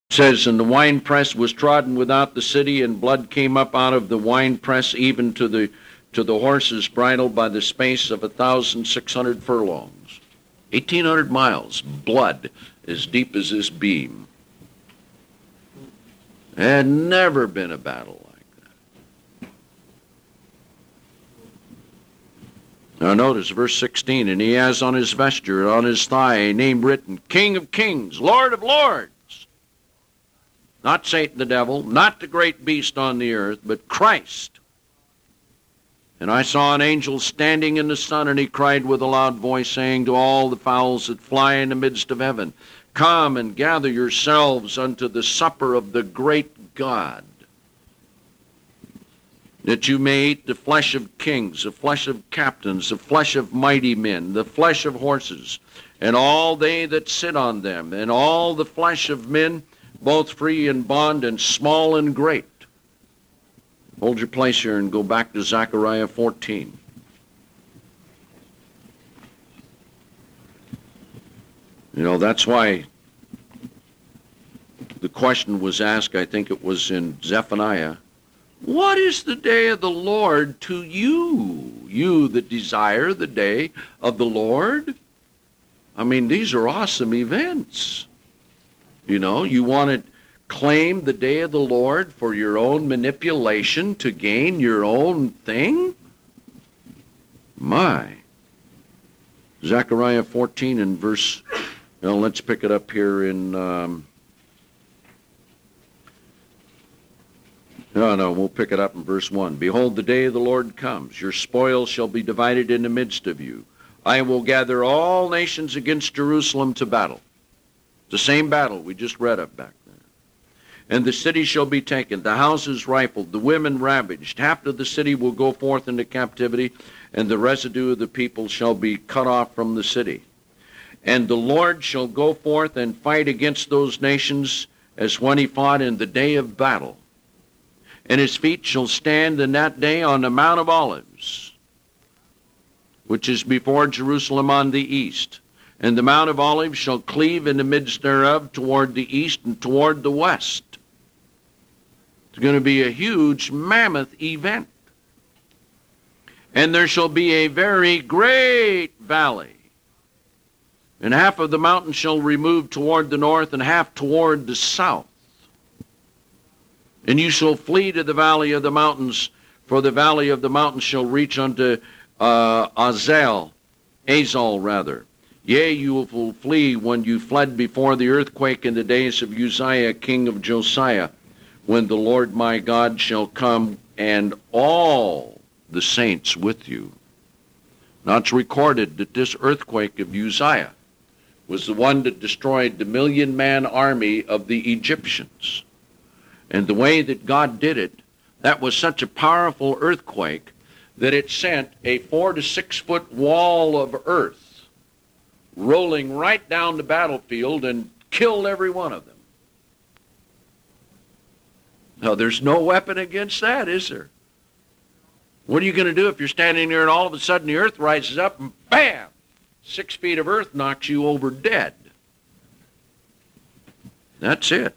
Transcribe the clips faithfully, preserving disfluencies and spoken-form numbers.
It says, and the winepress was trodden without the city, and blood came up out of the winepress even to the to the horse's bridle by the space of a thousand six hundred furlongs. Eighteen hundred miles, blood as deep as this beam. There had never been a battle like that. Now notice verse sixteen, and he has on his vesture, on his thigh, a name written, King of Kings, Lord of Lords. Not Satan the devil, not the great beast on the earth, but Christ. And I saw an angel standing in the sun, and he cried with a loud voice, saying to all the fowls that fly in the midst of heaven, come and gather yourselves unto the supper of the great God, that you may eat the flesh of kings, the flesh of captains, the flesh of mighty men, the flesh of horses, and all they that sit on them, and all the flesh of men, both free and bond, and small and great. Hold your place here and go back to Zechariah fourteen. You know, that's why the question was asked, I think it was in Zephaniah, what is the day of the Lord to you, you that desire the day of the Lord? I mean, these are awesome events. You know, you want to claim the day of the Lord for your own manipulation to gain your own thing? My. Zechariah fourteen and verse, well, let's pick it up here in, um, no, no, we'll pick it up in verse one. Behold, the day of the Lord comes. Your spoil shall be divided in the midst of you. I will gather all nations against Jerusalem to battle. The same battle we just read up back there. And the city shall be taken, the houses rifled, the women ravaged. Half of the city will go forth into captivity, and the residue of the people shall be cut off from the city. And the Lord shall go forth and fight against those nations as when he fought in the day of battle. And his feet shall stand in that day on the Mount of Olives, which is before Jerusalem on the east. And the Mount of Olives shall cleave in the midst thereof toward the east and toward the west. It's going to be a huge, mammoth event. And there shall be a very great valley. And half of the mountain shall remove toward the north and half toward the south. And you shall flee to the valley of the mountains, for the valley of the mountains shall reach unto uh, Azel, Azal rather. Yea, you will flee when you fled before the earthquake in the days of Uzziah, king of Josiah, when the Lord my God shall come, and all the saints with you. Now it's recorded that this earthquake of Uzziah was the one that destroyed the million-man army of the Egyptians. And the way that God did it, that was such a powerful earthquake that it sent a four to six foot wall of earth rolling right down the battlefield and killed every one of them. Now, there's no weapon against that, is there? What are you going to do if you're standing there and all of a sudden the earth rises up and bam, six feet of earth knocks you over dead? That's it.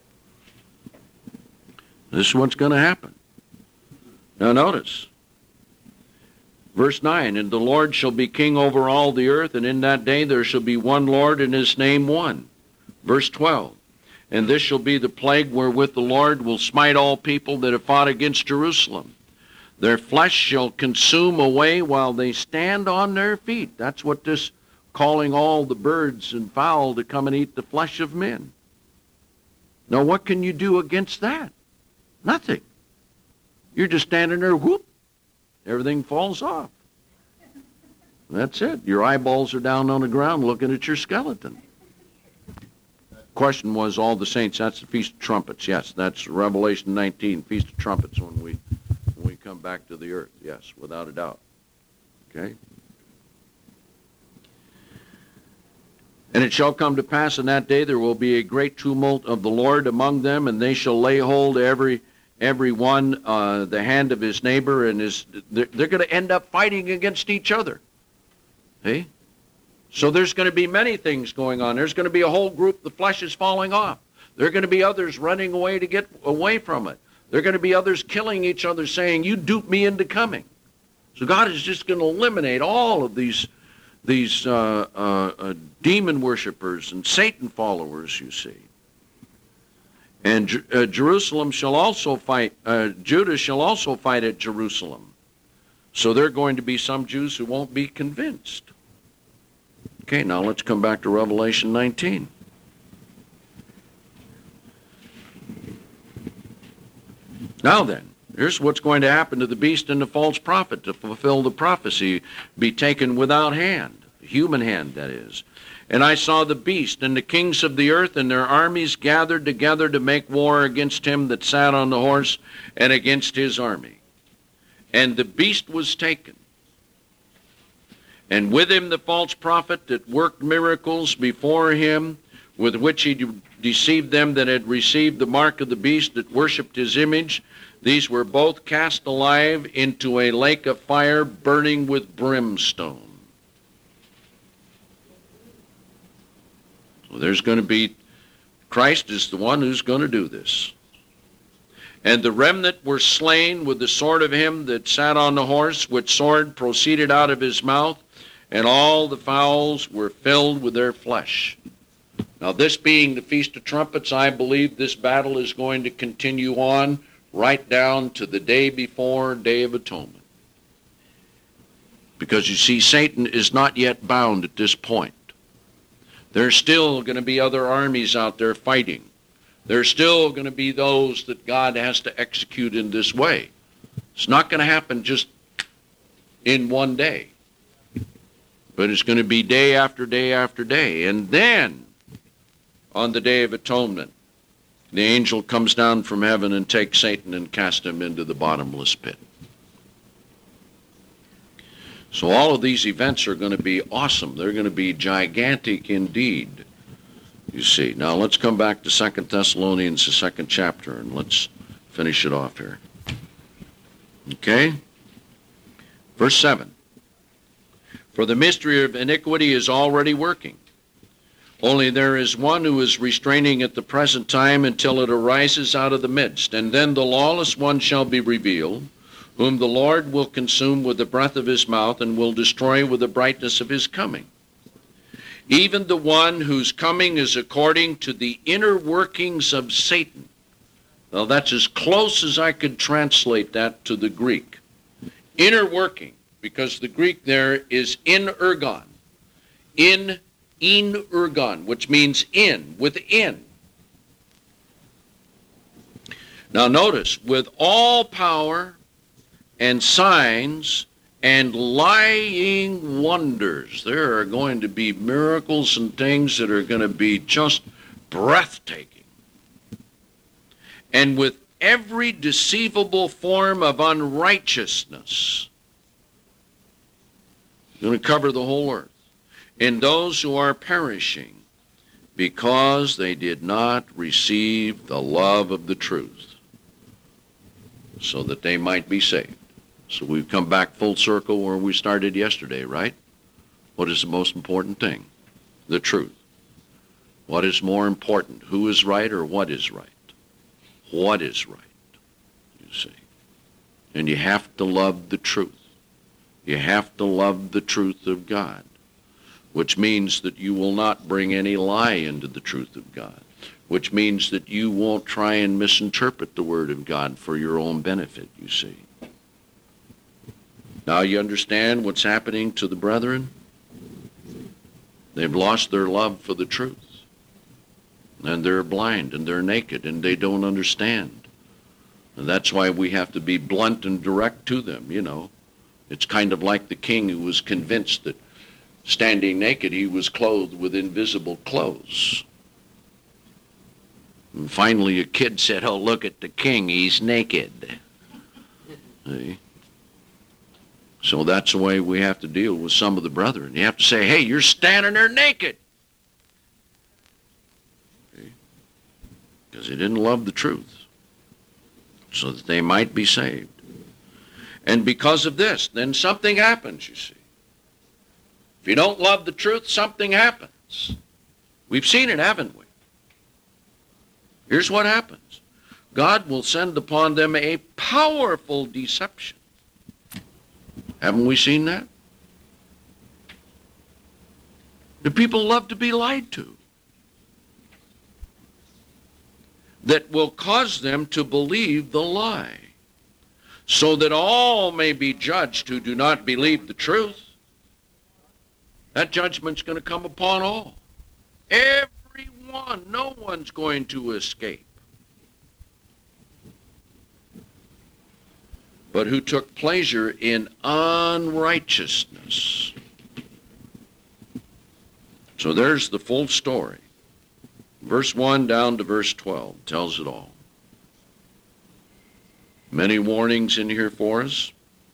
This is what's going to happen. Now notice, verse nine, and the Lord shall be king over all the earth, and in that day there shall be one Lord, and his name one. Verse twelve, and this shall be the plague wherewith the Lord will smite all people that have fought against Jerusalem. Their flesh shall consume away while they stand on their feet. That's what this calling all the birds and fowl to come and eat the flesh of men. Now what can you do against that? Nothing. You're just standing there, whoop, everything falls off. That's it. Your eyeballs are down on the ground looking at your skeleton. Question was, all the saints, that's the Feast of Trumpets. Yes, that's Revelation nineteen, Feast of Trumpets, when we when we come back to the earth. Yes, without a doubt. Okay? And it shall come to pass in that day there will be a great tumult of the Lord among them, and they shall lay hold every every one uh, the hand of his neighbor, and his they're, they're going to end up fighting against each other. See? So there's going to be many things going on. There's going to be a whole group, the flesh is falling off. There are going to be others running away to get away from it. There are going to be others killing each other saying, you duped me into coming. So God is just going to eliminate all of these, these uh, uh, uh, demon worshipers and Satan followers, you see. And uh, Jerusalem shall also fight, uh, Judah shall also fight at Jerusalem. So there are going to be some Jews who won't be convinced. Okay, now let's come back to Revelation nineteen. Now then, here's what's going to happen to the beast and the false prophet to fulfill the prophecy, be taken without hand, human hand that is. And I saw the beast and the kings of the earth and their armies gathered together to make war against him that sat on the horse and against his army. And the beast was taken, and with him the false prophet that worked miracles before him, with which he deceived them that had received the mark of the beast, that worshipped his image. These were both cast alive into a lake of fire burning with brimstone. So there's going to be, Christ is the one who's going to do this. And the remnant were slain with the sword of him that sat on the horse, which sword proceeded out of his mouth, and all the fowls were filled with their flesh. Now, this being the Feast of Trumpets, I believe this battle is going to continue on right down to the day before Day of Atonement. Because you see, Satan is not yet bound at this point. There's still going to be other armies out there fighting. There's still going to be those that God has to execute in this way. It's not going to happen just in one day. But it's going to be day after day after day. And then, on the Day of Atonement, the angel comes down from heaven and takes Satan and casts him into the bottomless pit. So all of these events are going to be awesome. They're going to be gigantic indeed, you see. Now let's come back to Second Thessalonians, the second chapter, and let's finish it off here. Okay? Verse seven. For the mystery of iniquity is already working. Only there is one who is restraining at the present time until it arises out of the midst. And then the lawless one shall be revealed, whom the Lord will consume with the breath of his mouth and will destroy with the brightness of his coming. Even the one whose coming is according to the inner workings of Satan. Now that's as close as I could translate that to the Greek. Inner working, because the Greek there is in ergon. In in ergon, which means in, within. Now notice, with all power and signs and lying wonders. There are going to be miracles and things that are going to be just breathtaking. And with every deceivable form of unrighteousness. Going to cover the whole earth. In those who are perishing because they did not receive the love of the truth, so that they might be saved. So we've come back full circle where we started yesterday, right? What is the most important thing? The truth. What is more important? Who is right or what is right? What is right, you see. And you have to love the truth. You have to love the truth of God, which means that you will not bring any lie into the truth of God, which means that you won't try and misinterpret the Word of God for your own benefit, you see. Now you understand what's happening to the brethren? They've lost their love for the truth. And they're blind and they're naked and they don't understand. And that's why we have to be blunt and direct to them, you know. It's kind of like the king who was convinced that standing naked he was clothed with invisible clothes. And finally a kid said, oh, look at the king, he's naked. See? So that's the way we have to deal with some of the brethren. You have to say, hey, you're standing there naked. Because they didn't love the truth, so that they might be saved. And because of this, then something happens, you see. If you don't love the truth, something happens. We've seen it, haven't we? Here's what happens. God will send upon them a powerful deception. Haven't we seen that? The people love to be lied to. That will cause them to believe the lie, so that all may be judged who do not believe the truth. That judgment's going to come upon all. Everyone. No one's going to escape. But who took pleasure in unrighteousness. So there's the full story. Verse one down to verse twelve tells it all. Many warnings in here for us.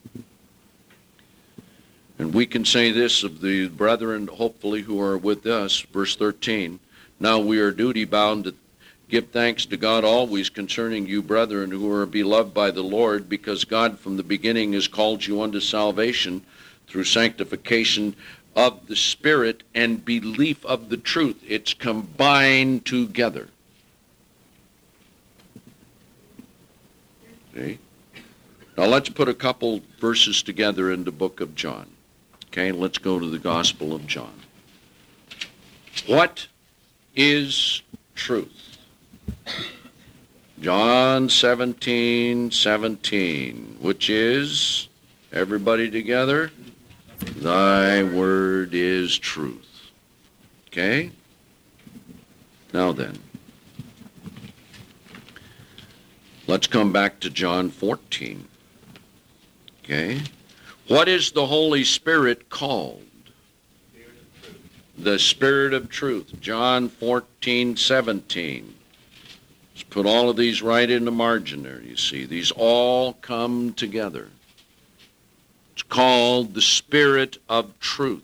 And we can say this of the brethren, hopefully, who are with us, verse thirteen. Now we are duty-bound to give thanks to God always concerning you, brethren, who are beloved by the Lord, because God from the beginning has called you unto salvation through sanctification of the Spirit and belief of the truth. It's combined together. See? Now let's put a couple verses together in the book of John. Okay, let's go to the Gospel of John. What is truth? John seventeen seventeen, which is, everybody together, thy word is truth. Okay? Now then, let's come back to John fourteen. Okay? What is the Holy Spirit called? The Spirit of truth. John fourteen seventeen. Let's put all of these right in the margin there, you see. These all come together. It's called the Spirit of truth.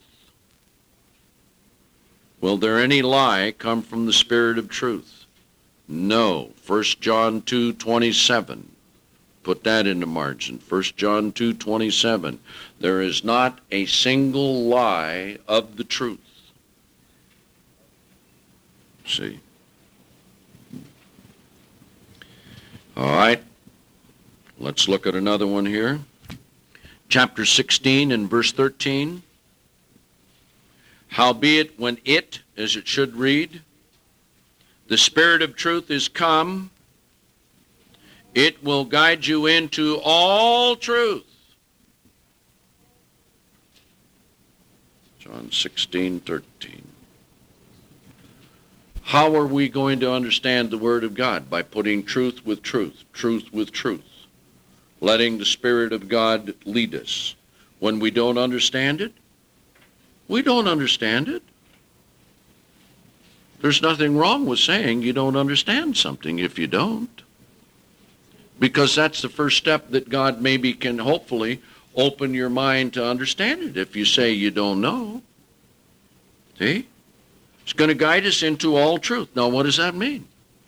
Will there any lie come from the Spirit of truth? No. First John two twenty-seven. Put that in the margin. First John two twenty-seven. There is not a single lie of the truth. See? All right. Let's look at another one here. Chapter sixteen and verse thirteen. Howbeit when it, as it should read, the Spirit of truth is come, it will guide you into all truth. John sixteen thirteen. How are we going to understand the Word of God? By putting truth with truth, truth with truth, letting the Spirit of God lead us. When we don't understand it, we don't understand it. There's nothing wrong with saying you don't understand something if you don't. Because that's the first step that God maybe can hopefully open your mind to understand it if you say you don't know. See? It's going to guide us into all truth. Now, what does that mean?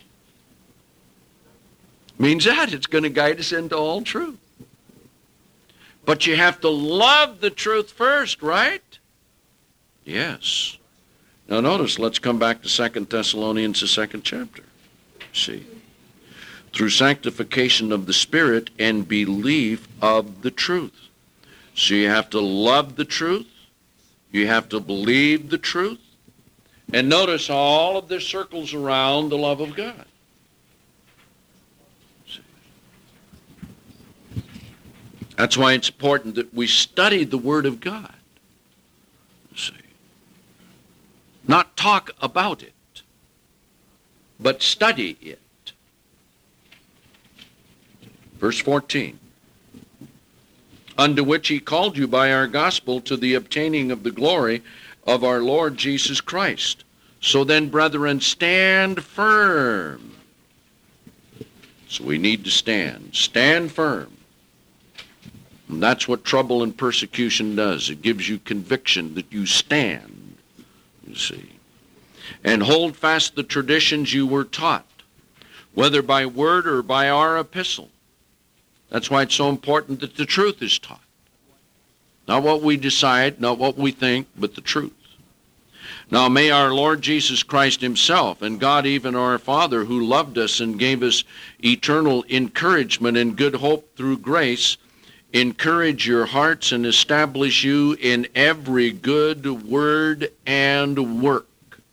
It means that it's going to guide us into all truth. But you have to love the truth first, right? Yes. Now notice, let's come back to Second Thessalonians, the second chapter. See. Through sanctification of the Spirit and belief of the truth. So you have to love the truth. You have to believe the truth. And notice how all of this circles around the love of God. See? That's why it's important that we study the Word of God. See? Not talk about it, but study it. Verse fourteen. Unto which he called you by our gospel to the obtaining of the glory of our Lord Jesus Christ. So then, brethren, stand firm. So we need to stand. Stand firm. And that's what trouble and persecution does. It gives you conviction that you stand, you see. And hold fast the traditions you were taught, whether by word or by our epistle. That's why it's so important that the truth is taught. Not what we decide, not what we think, but the truth. Now may our Lord Jesus Christ himself, and God even our Father, who loved us and gave us eternal encouragement and good hope through grace, encourage your hearts and establish you in every good word and work.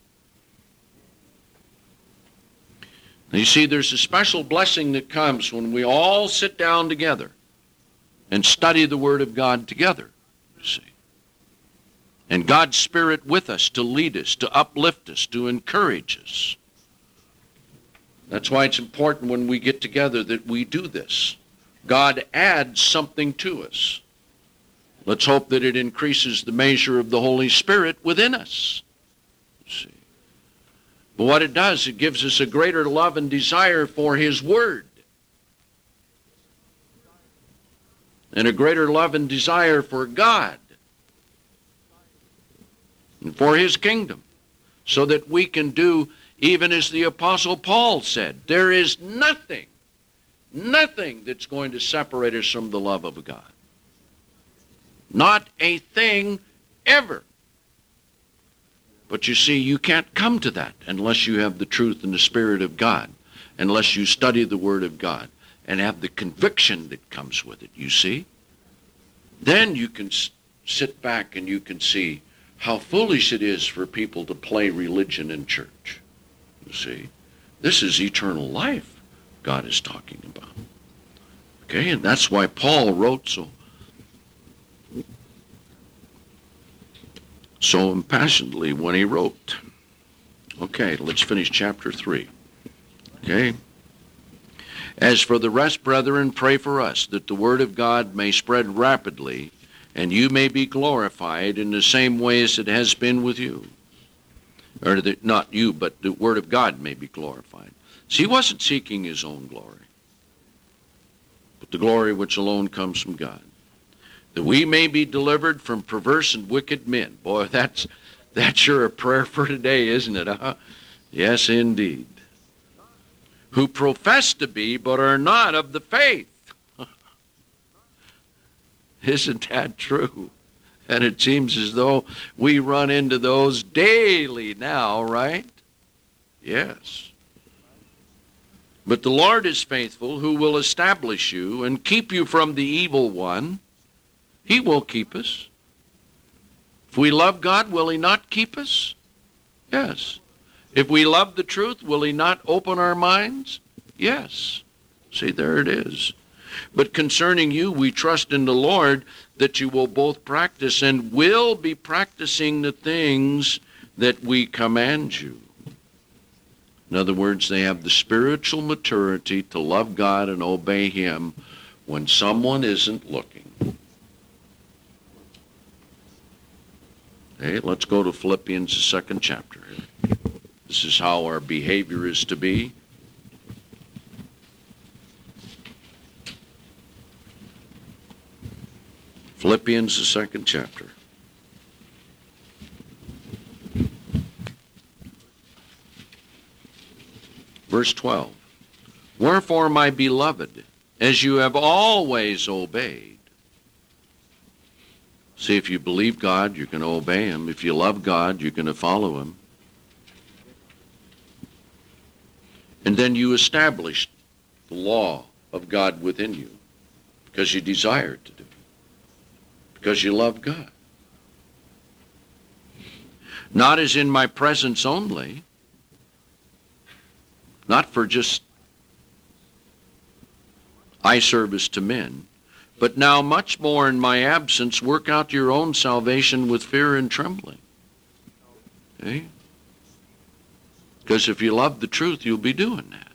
Now you see, there's a special blessing that comes when we all sit down together and study the Word of God together, you see. And God's Spirit with us to lead us, to uplift us, to encourage us. That's why it's important when we get together that we do this. God adds something to us. Let's hope that it increases the measure of the Holy Spirit within us. See. But what it does, it gives us a greater love and desire for His Word. And a greater love and desire for God. And for His kingdom. So that we can do, even as the Apostle Paul said, there is nothing Nothing that's going to separate us from the love of God. Not a thing ever. But you see, you can't come to that unless you have the truth and the Spirit of God, unless you study the Word of God and have the conviction that comes with it, you see. Then you can sit back and you can see how foolish it is for people to play religion in church. You see, this is eternal life God is talking about. Okay, and that's why Paul wrote so so impassionedly when he wrote. Okay, let's finish chapter three. Okay. As for the rest, brethren, pray for us, that the word of God may spread rapidly, and you may be glorified in the same way as it has been with you. Or that not you, but the word of God may be glorified. See, he wasn't seeking his own glory, but the glory which alone comes from God. That we may be delivered from perverse and wicked men. Boy, that's that's sure a prayer for today, isn't it? Huh? Yes, indeed. Who profess to be, but are not of the faith. Isn't that true? And it seems as though we run into those daily now, right? Yes. But the Lord is faithful, who will establish you and keep you from the evil one. He will keep us. If we love God, will He not keep us? Yes. If we love the truth, will He not open our minds? Yes. See, there it is. But concerning you, we trust in the Lord that you will both practice and will be practicing the things that we command you. In other words, they have the spiritual maturity to love God and obey Him when someone isn't looking. Okay, let's go to Philippians, the second chapter. This is how our behavior is to be. Philippians, the second chapter. Verse twelve. Wherefore, my beloved, as you have always obeyed. See, if you believe God, you're going to obey Him. If you love God, you're going to follow Him. And then you establish the law of God within you because you desire to do it. Because you love God. Not as in my presence only, not for just eye service to men, but now much more in my absence, work out your own salvation with fear and trembling. Okay? Because if you love the truth, you'll be doing that.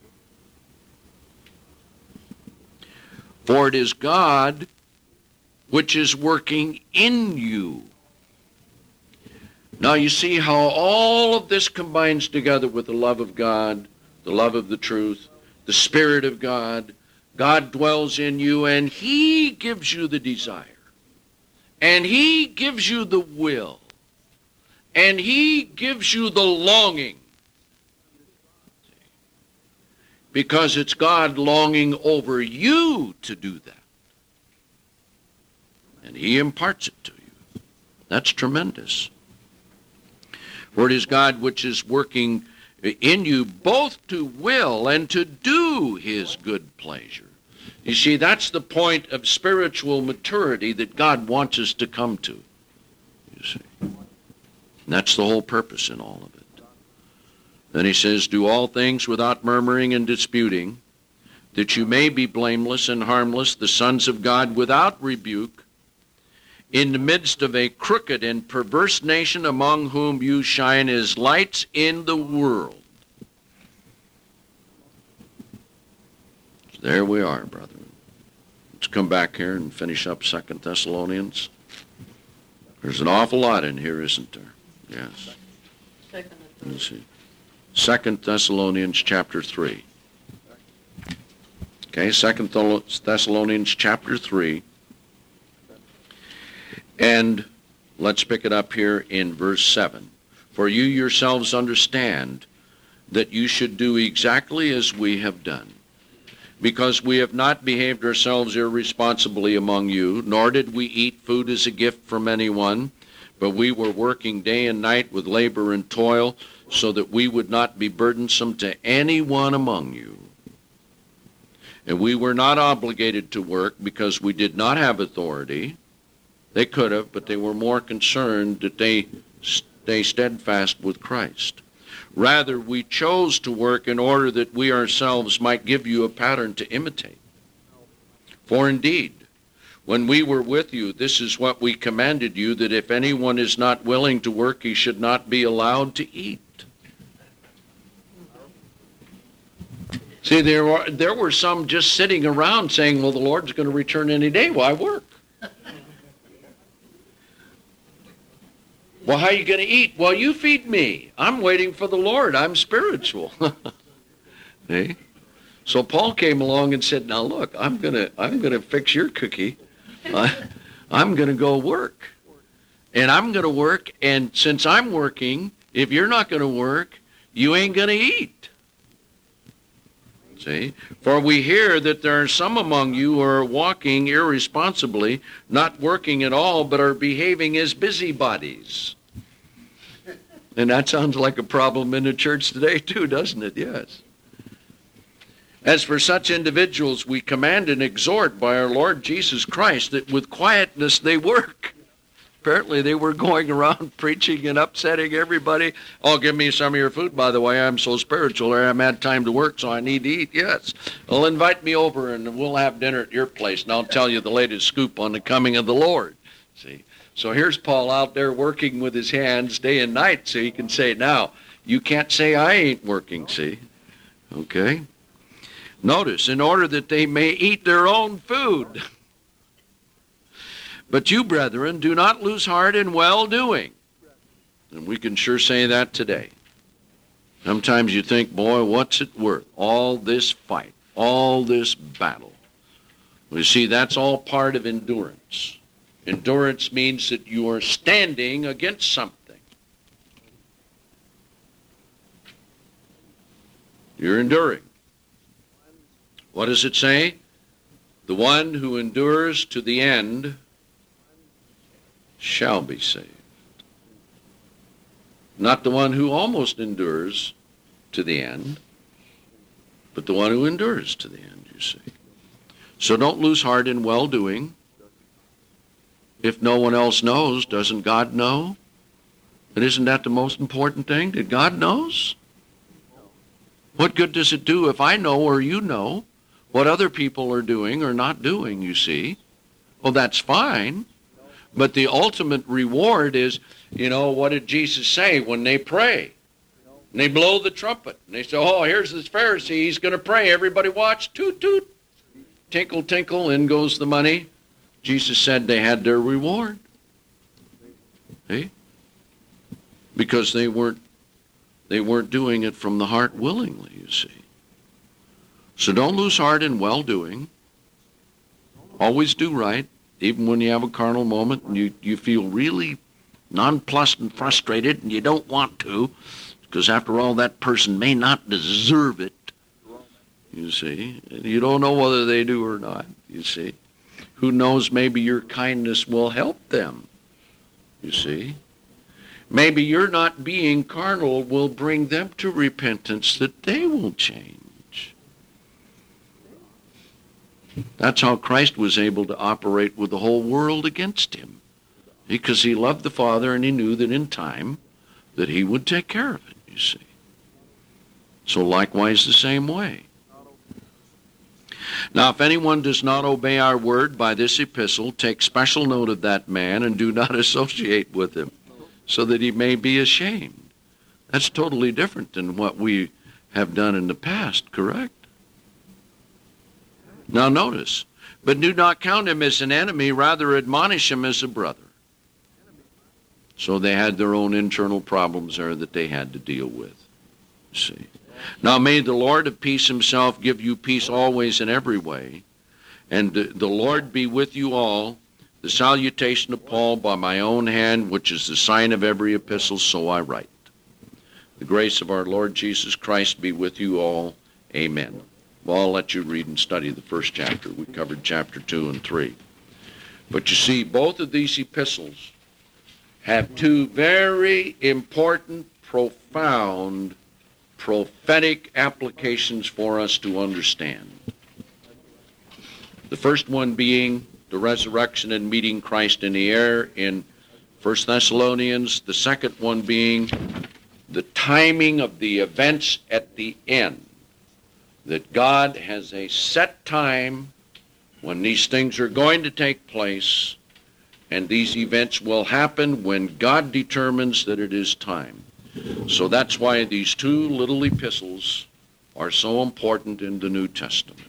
For it is God which is working in you. Now you see how all of this combines together with the love of God, the love of the truth, the Spirit of God. God dwells in you, and He gives you the desire. And He gives you the will. And He gives you the longing. Because it's God longing over you to do that. And He imparts it to you. That's tremendous. For it is God which is working in you both to will and to do his good pleasure. You see, that's the point of spiritual maturity that God wants us to come to. You see. And that's the whole purpose in all of it. Then he says, do all things without murmuring and disputing, that you may be blameless and harmless, the sons of God without rebuke, in the midst of a crooked and perverse nation among whom you shine as lights in the world. So there we are, brethren. Let's come back here and finish up Second Thessalonians. There's an awful lot in here, isn't there? Yes. Let's see. Second Thessalonians chapter three. Okay, Second Thessalonians chapter three. And let's pick it up here in verse seven. For you yourselves understand that you should do exactly as we have done, because we have not behaved ourselves irresponsibly among you, nor did we eat food as a gift from anyone, but we were working day and night with labor and toil, so that we would not be burdensome to anyone among you. And we were not obligated to work because we did not have authority. They could have, but they were more concerned that they stay steadfast with Christ. Rather, we chose to work in order that we ourselves might give you a pattern to imitate. For indeed, when we were with you, this is what we commanded you, that if anyone is not willing to work, he should not be allowed to eat. See, there were, there were some just sitting around saying, well, the Lord's going to return any day. Why work? Well, how are you going to eat? Well, you feed me. I'm waiting for the Lord. I'm spiritual. See? So Paul came along and said, now look, I'm going to I'm going to fix your cookie. I, I'm going to go work. And I'm going to work, and since I'm working, if you're not going to work, you ain't going to eat. See? For we hear that there are some among you who are walking irresponsibly, not working at all, but are behaving as busybodies. And that sounds like a problem in the church today too, doesn't it? Yes. As for such individuals, we command and exhort by our Lord Jesus Christ that with quietness they work. Apparently they were going around preaching and upsetting everybody. Oh, give me some of your food, by the way. I'm so spiritual, or I haven't had time to work, so I need to eat. Yes. Well, invite me over, and we'll have dinner at your place, and I'll tell you the latest scoop on the coming of the Lord. See? So here's Paul out there working with his hands day and night, so he can say, now, you can't say I ain't working, see? Okay? Notice, in order that they may eat their own food. But you, brethren, do not lose heart in well-doing. And we can sure say that today. Sometimes you think, boy, what's it worth? All this fight, all this battle. You see, that's all part of endurance. Endurance means that you are standing against something. You're enduring. What does it say? The one who endures to the end shall be saved. Not the one who almost endures to the end, but the one who endures to the end, you see. So don't lose heart in well-doing. If no one else knows, doesn't God know? And isn't that the most important thing? That God knows? What good does it do if I know or you know what other people are doing or not doing, you see? Well, that's fine. But the ultimate reward is, you know, what did Jesus say when they pray? And they blow the trumpet. And they say, oh, here's this Pharisee. He's going to pray. Everybody watch. Toot, toot. Tinkle, tinkle. In goes the money. Jesus said they had their reward. See? Because they weren't, they weren't doing it from the heart willingly, you see. So don't lose heart in well-doing. Always do right. Even when you have a carnal moment and you, you feel really nonplussed and frustrated and you don't want to, because after all, that person may not deserve it, you see. You don't know whether they do or not, you see. Who knows, maybe your kindness will help them, you see. Maybe your not being carnal will bring them to repentance, that they will change. That's how Christ was able to operate with the whole world against him, because he loved the Father and he knew that in time that he would take care of it, you see. So likewise the same way. Now, if anyone does not obey our word by this epistle, take special note of that man and do not associate with him, so that he may be ashamed. That's totally different than what we have done in the past, correct? Now notice, but do not count him as an enemy, rather admonish him as a brother. So they had their own internal problems there that they had to deal with. See. Now may the Lord of peace himself give you peace always in every way, and the, the Lord be with you all. The salutation of Paul by my own hand, which is the sign of every epistle, so I write. The grace of our Lord Jesus Christ be with you all. Amen. Well, I'll let you read and study the first chapter. We covered chapter two and three. But you see, both of these epistles have two very important, profound, prophetic applications for us to understand. The first one being the resurrection and meeting Christ in the air in First Thessalonians. The second one being the timing of the events at the end. That God has a set time when these things are going to take place, and these events will happen when God determines that it is time. So that's why these two little epistles are so important in the New Testament.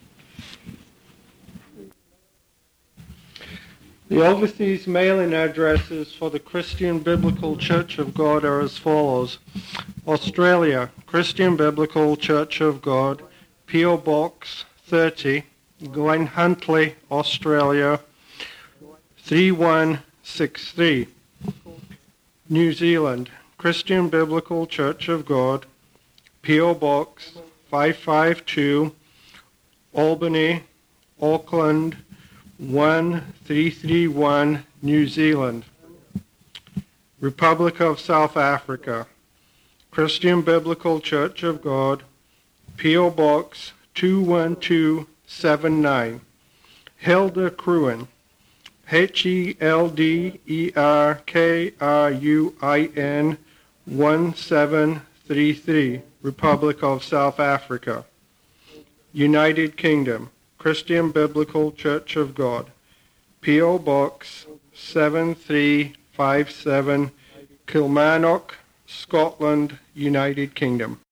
The overseas mailing addresses for the Christian Biblical Church of God are as follows. Australia, Christian Biblical Church of God, P O Box thirty, Glen Huntly, Australia, three one six three. New Zealand, Christian Biblical Church of God, P O Box five five two, Albany, Auckland, one three three one, New Zealand. Republic of South Africa, Christian Biblical Church of God, P O Box two one two seven nine, Helder Kruin, H E L D E R K R U I N one seven three three, Republic of South Africa. United Kingdom, Christian Biblical Church of God, P O Box seven three five seven, Kilmarnock, Scotland, United Kingdom.